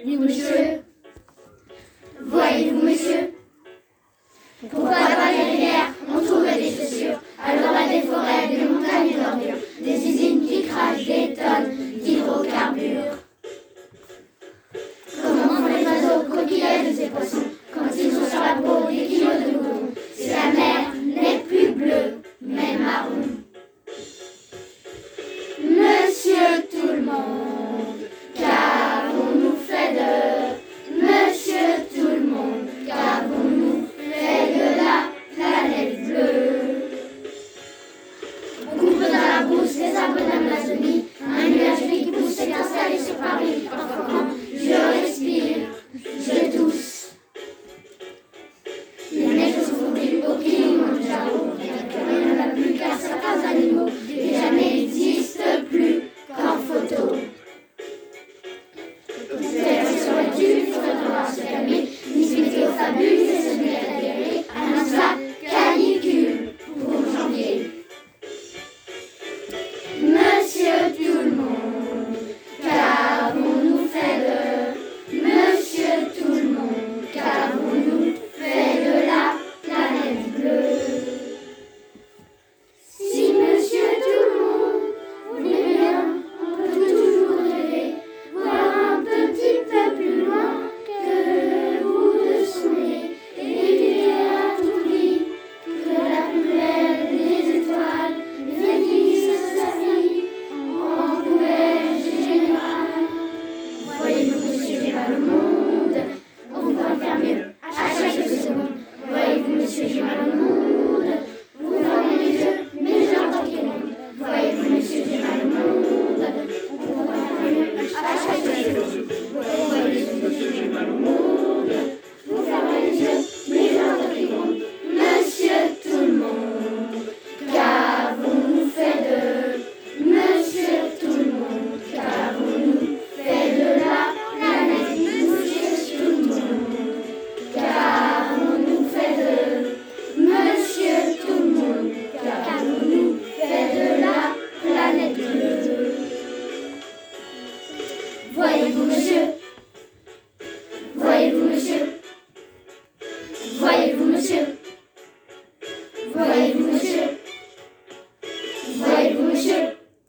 Oui, monsieur. Voyez-vous, monsieur, pourquoi dans les rivières on trouve des chaussures, alors à des forêts, des montagnes d'ordures, des usines qui crachent des tonnes d'hydrocarbures? Comment font les oiseaux, coquillages et poissons quand ils ont sur la peau des kilos de goudron, si la mer n'est plus bleue, mais marron? Monsieur tout le monde, qu'avons-nous fait de... Monsieur tout le monde, qu'avons-nous fait de la planète bleue? On coupe dans la brousse les arbres d'Amazonie, un nuage qui pousse s'est installé sur Paris. Parfois quand je respire, je tousse. Les neiges sont fondues au Kilimanjaro, il n'y en a plus car certains animaux déjà n'existent plus qu'en photo. Peut-être serait-il, il faudrait pouvoir se calmer, ni se météo fabule, ni se